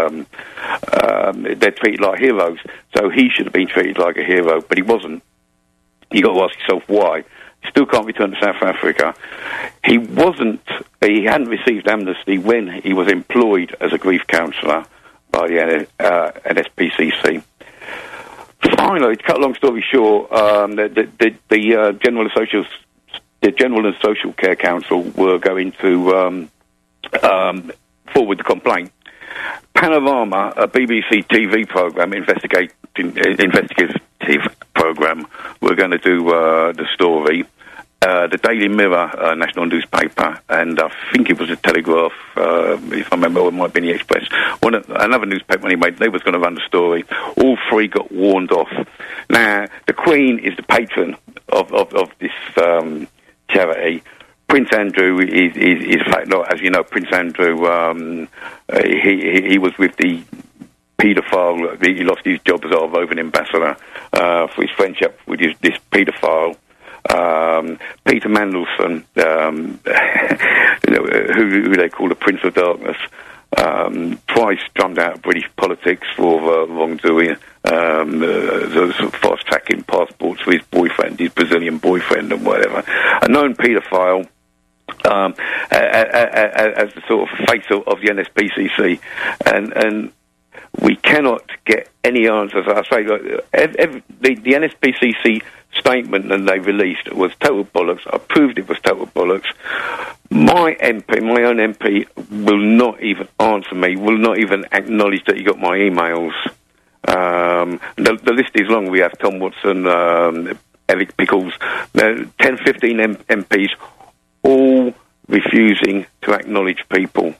They're treated like heroes. So he should have been treated like a hero, but he wasn't. You got to ask yourself why. He still can't return to South Africa. He hadn't received amnesty when he was employed as a grief counsellor by the NSPCC. Finally, to cut a long story short, the General and Social Care Council were going to forward the complaint. Panorama, a BBC TV programme, investigative programme, were going to do the story. The Daily Mirror, national newspaper, and I think it was the Telegraph, if I remember, or it might have been the Express. Another newspaper, anyway, they was going to run the story. All three got warned off. Now, the Queen is the patron of this charity. Prince Andrew is in fact, as you know, Prince Andrew, he was with the paedophile. He lost his job as our Roving ambassador for his friendship with this paedophile. Peter Mandelson, who they call the Prince of Darkness, twice drummed out of British politics for wrongdoing, sort of fast-tracking passports for his boyfriend, his Brazilian boyfriend and whatever. A known paedophile, as the sort of face of the NSPCC, and we cannot get any answers. I say, the NSPCC statement that they released was total bollocks. I proved it was total bollocks. My own MP, will not even answer me, will not even acknowledge that he got my emails. The list is long. We have Tom Watson, Eric Pickles, 10, 15 MPs, all refusing to acknowledge people.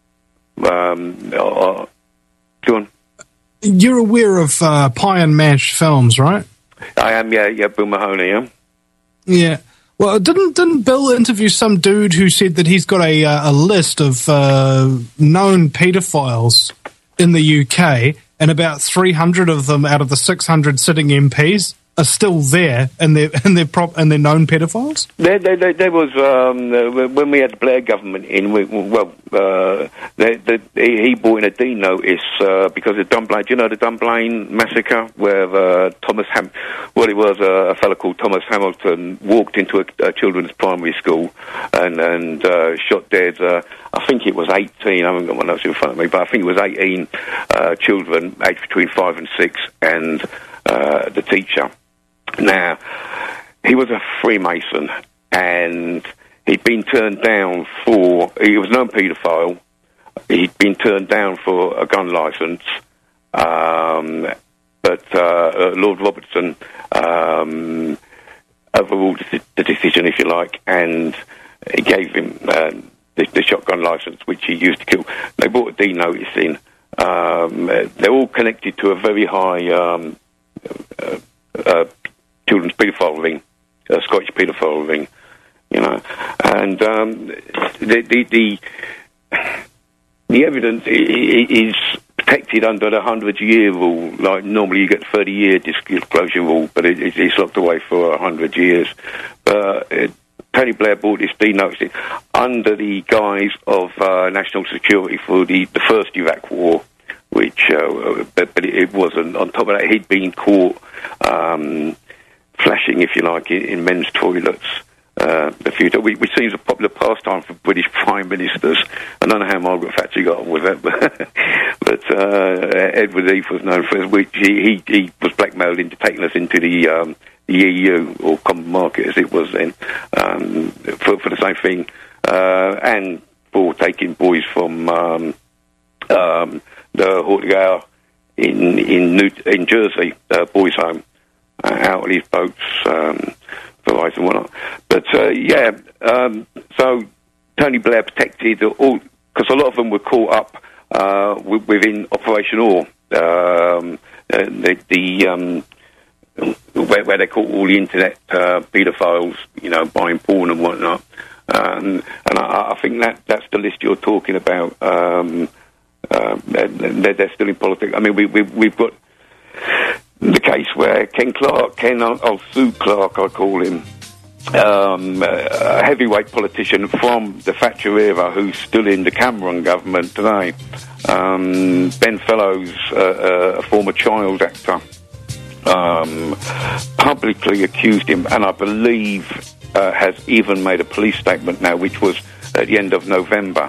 Go on. You're aware of Pie and Mash Films, right? I am, yeah, Bill Mahoney, yeah. Yeah. Well, didn't Bill interview some dude who said that he's got a list of known paedophiles in the UK, and about 300 of them out of the 600 sitting MPs are still there, and they're known paedophiles? There was when we had the Blair government in. He brought in a D notice because of Dunblane. Do you know the Dunblane massacre, where a fellow called Thomas Hamilton walked into a children's primary school and shot dead. I think it was 18. I haven't got my notes in front of me, but I think it was 18 children aged between 5 and 6, and the teacher. Now, he was a Freemason, and he'd been turned down he was a known paedophile. He'd been turned down for a gun licence, but Lord Robertson overruled the decision, if you like, and he gave him the shotgun licence, which he used to kill. They brought a D notice in. They're all connected to a very high children's paedophile ring, Scottish paedophile ring, you know, and the evidence is protected under the 100-year rule. Like normally, you get 30-year disclosure rule, but it's locked away for 100 years. But Tony Blair brought this D notice under the guise of national security for the first Iraq war, which but it wasn't. On top of that, he'd been caught flashing, if you like, in men's toilets. Which seems a popular pastime for British prime ministers. I don't know how Margaret Thatcher got on with it, but Edward Heath was known for it, which he was blackmailed into taking us into the EU, or common market as it was then, for the same thing, and for taking boys from the Hortgau in Jersey, boys' home, out of these boats, for life and whatnot. But so Tony Blair protected all, because a lot of them were caught up within Operation Ore, where they caught all the internet paedophiles, you know, buying porn and whatnot. And I think that's the list you're talking about. They're still in politics. I mean, we've got the case where Ken Sue Clark, I call him, a heavyweight politician from the Thatcher era who's still in the Cameron government today. Ben Fellows, a former child actor, publicly accused him, and I believe has even made a police statement now, which was at the end of November,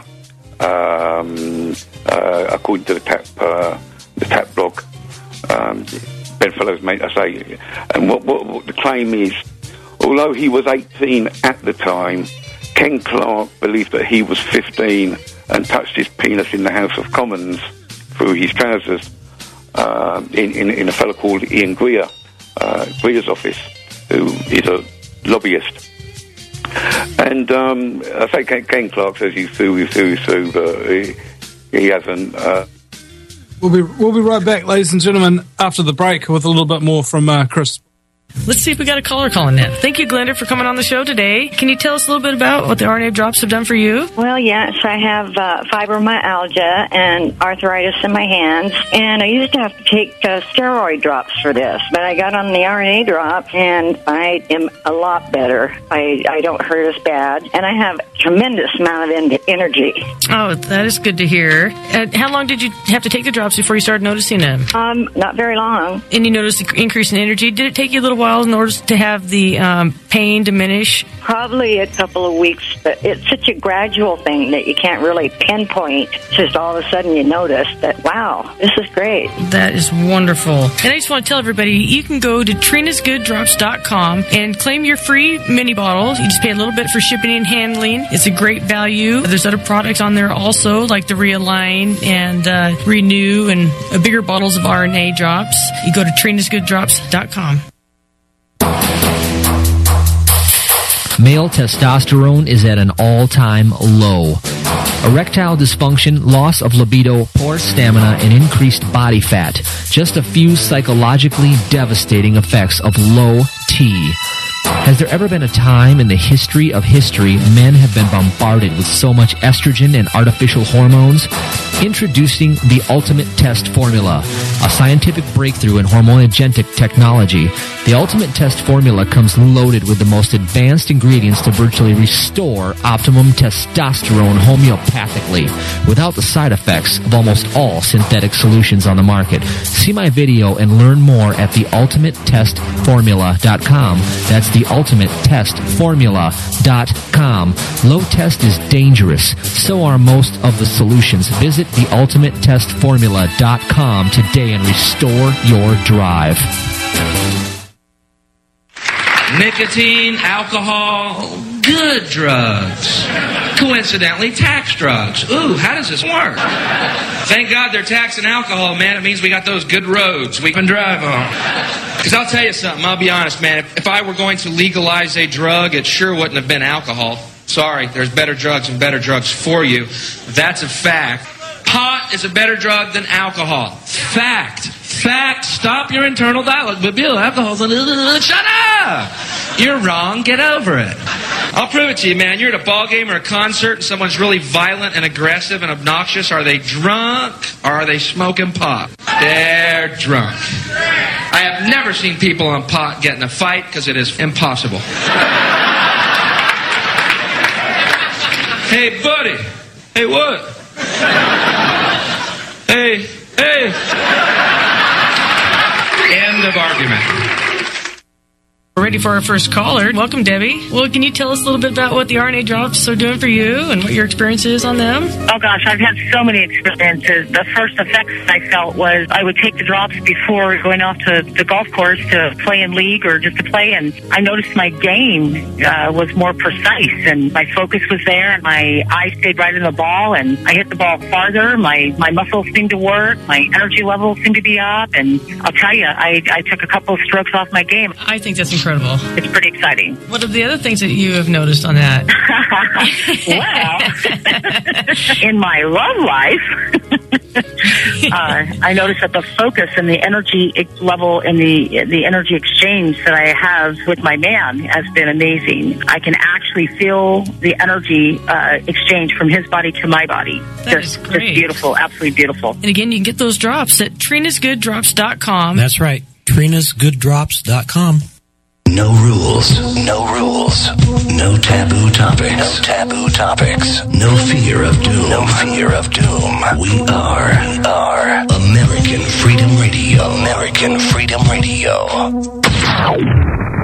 according to the TAP blog. Ben Fellows made, I say, and what the claim is, although he was 18 at the time, Ken Clark believed that he was 15 and touched his penis in the House of Commons through his trousers in a fellow called Ian Greer, Greer's office, who is a lobbyist. And I say Ken Clark says he's through, but he hasn't. We'll be right back, ladies and gentlemen, after the break with a little bit more from Chris. Let's see if we got a caller calling in. Thank you, Glenda, for coming on the show today. Can you tell us a little bit about what the RNA drops have done for you? Well, yes, I have fibromyalgia and arthritis in my hands, and I used to have to take steroid drops for this, but I got on the RNA drop, and I am a lot better. I don't hurt as bad, and I have a tremendous amount of energy. Oh, that is good to hear. How long did you have to take the drops before you started noticing them? Not very long. And you noticed the increase in energy. Did it take you a little while in order to have the pain diminish? Probably a couple of weeks, but it's such a gradual thing that you can't really pinpoint. It's just all of a sudden you notice that, wow, this is great. That is wonderful. And I just want to tell everybody, you can go to Trina'sGoodDrops.com and claim your free mini bottle. You just pay a little bit for shipping and handling. It's a great value. There's other products on there also, like the Realign and Renew and bigger bottles of RNA drops. You go to Trina'sGoodDrops.com. Male testosterone is at an all-time low. Erectile dysfunction, loss of libido, poor stamina, and increased body fat. Just a few psychologically devastating effects of low T. Has there ever been a time in the history of history men have been bombarded with so much estrogen and artificial hormones? Introducing the Ultimate Test Formula, a scientific breakthrough in hormonogenetic technology. The Ultimate Test Formula comes loaded with the most advanced ingredients to virtually restore optimum testosterone homeopathically, without the side effects of almost all synthetic solutions on the market. See my video and learn more at theultimatetestformula.com. That's theultimatetestformula.com. Low test is dangerous. So are most of the solutions. Visit theultimatetestformula.com today and restore your drive. Nicotine, alcohol, good drugs. Coincidentally, tax drugs. Ooh, how does this work? Thank God they're taxing alcohol, man. It means we got those good roads we can drive on. Because I'll tell you something, I'll be honest, man. If I were going to legalize a drug, it sure wouldn't have been alcohol. Sorry, there's better drugs and better drugs for you. That's a fact. Pot is a better drug than alcohol. Fact. Fact. Stop your internal dialogue. But Bill, alcohol's shut up! You're wrong. Get over it. I'll prove it to you, man. You're at a ball game or a concert and someone's really violent and aggressive and obnoxious. Are they drunk or are they smoking pot? They're drunk. I have never seen people on pot get in a fight because it is impossible. Hey, buddy. Hey, what? Hey. End of argument. We're ready for our first caller. Welcome, Debbie. Well, can you tell us a little bit about what the RNA drops are doing for you and what your experience is on them? Oh, gosh, I've had so many experiences. The first effects I felt was I would take the drops before going off to the golf course to play in league or just to play, and I noticed my game was more precise, and my focus was there, and my eye stayed right in the ball, and I hit the ball farther. My muscles seemed to work. My energy levels seemed to be up, and I'll tell you, I took a couple of strokes off my game. I think that's incredible. It's pretty exciting. What are the other things that you have noticed on that? Well, in my love life, I noticed that the focus and the energy level and the energy exchange that I have with my man has been amazing. I can actually feel the energy exchange from his body to my body. Just beautiful, absolutely beautiful. And again, you can get those drops at Trina'sGoodDrops.com. That's right, Trina'sGoodDrops.com. No rules. No rules. No taboo topics. No taboo topics. No fear of doom. No fear of doom. We are American Freedom Radio. American Freedom Radio.